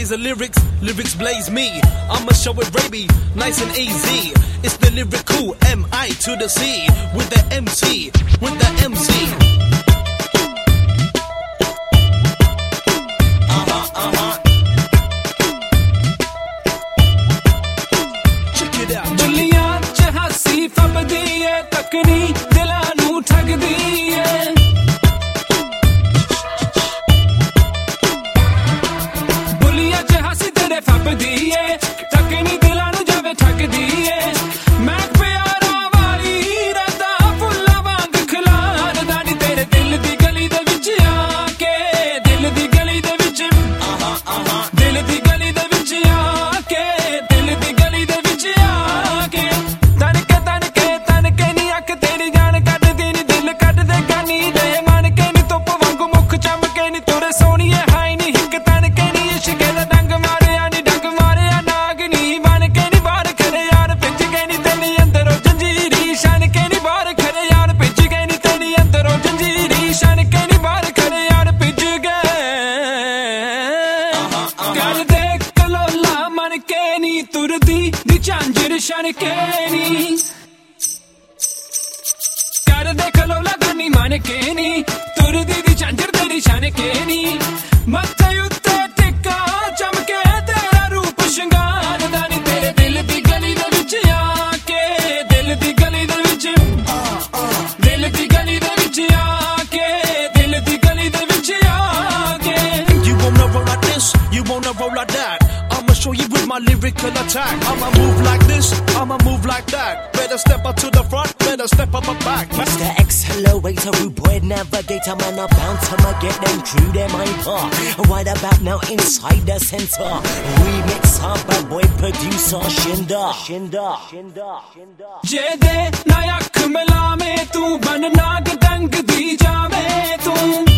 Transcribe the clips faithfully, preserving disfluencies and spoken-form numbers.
blaze the lyrics, lyrics blaze me. I'ma show it, baby, nice and easy. It's the lyrical M I to the C with the M C, with the M C. Uh-huh, uh-huh. Check it out. दुनिया च हसी फबदी है तकनी दिलां नू ठगदी है बुलिया च हसी तेरे फबदी है तकनी दिलां नू जावे ठगदी है मैं प्यारा वाली रदा फुल्ला वांग खिलार दानी तेरे दिल दी गली दे विच आके दिल दी गली दे विच दिल दी गली दे विच आके दिल दी गली दे विच आके तड़के तड़के तड़के नी अख तेरी जान कट दी नी दिल कट दे गानी दे मन के नी धुप वांगू मुख चमके नी तुरे सोहणीए हाई नी हिक तड़के नी इश्क दा डंग मारिया नी डंग मारिया नागनी बन के नी बाहर खड़े यार पिज गई नी तेरी अंदरों जंजीरी शन के नी बाहर खड़े यार पिज गई नी तेरी अंदरों जंजीरी शन के नी बाहर खड़े यार पिज गए कर दे कलोला मन के नी तुरदी दी झांझर शन के नी कर दे कलोला गानी मन के नी तुरदी दी झांझर तेरी शन के नी मत्थे उत्ते टिक्का चमके तेरा रूप शंगार दानी तेरे दिल दी गली दे विच आके दिल दी गली दे विच दिल दी गली दे विच आके दिल दी गली दे विच आके You wanna roll like this, you wanna roll like that. I'ma show you with my lyrical attack. I'ma move like this, I'ma move like that. Better step up to the front, better step up my back. Mister Accelerator, rude boy navigator, man, I bounce, I'ma get them through them hyper. Right about now, inside the center, remix up by boy producer Shinda. Shinda. Shinda. Shinda. जे दे ना अख मिलावे तू बन नाग डंग दी जावे तू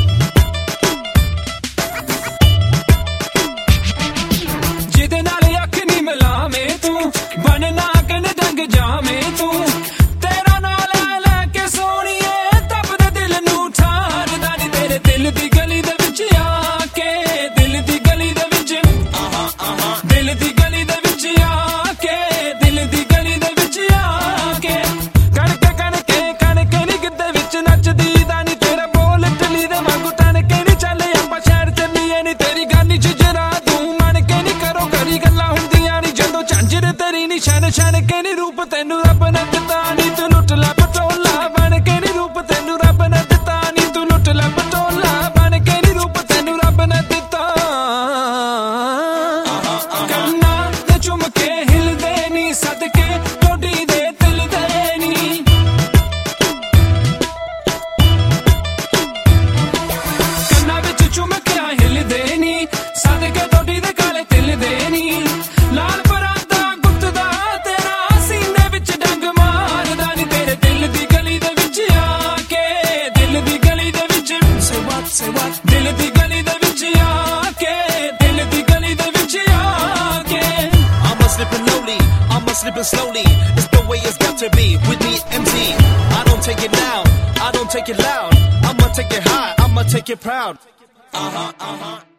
जिदे नाल अख नी मिलावे तू बन नाग ने डंग जावे तू तेरा नाल लेके सोहणीए तब दे दिल नू ठार दानी तेरे दिल दी गली दे विच आके दिल दी गली दे विच दिल दी गली दे विच आके दिल दी गली दे विच आके कणके कणके कणके नी गिद्दे विच नचदी दानी तेरा बोल टली दे वांगू तणके नी चले आपां शहर चलीए नी तेरी गानी च जरा तू मन के नी करो करी गल्लां हुंदियां नी जदों झांझर तेरी नी शन शन के नी रूप तैनू रब ने दित्ता नी तू लुट लै पटोला बन के नी रूप तैनू रब ने दित्ता नी तू लुट लै पटोला बन के नी रूप तैनू रब ने दित्ता कन्ना ते झुमके हिलदे नी सदके टोडी दे दिल दे नी कन्ना विच झुमकियां हिलदे नी सदके टोडी दे काले तिल दे नी लाल परांदा गुप्तदा तेरा सीने विच डंग मारदा नी तेरे दिल दी गली दे विच आके दिल दी गली दे विच Say what, say what? दिल दी गली दे विच आके दिल दी गली दे विच आके I'ma slipping lowly, I'ma slipping slowly. It's the way it's got to be with me, M C. I don't take it down, I don't take it loud. I'ma take it high, I'ma take it proud. Uh huh, uh huh.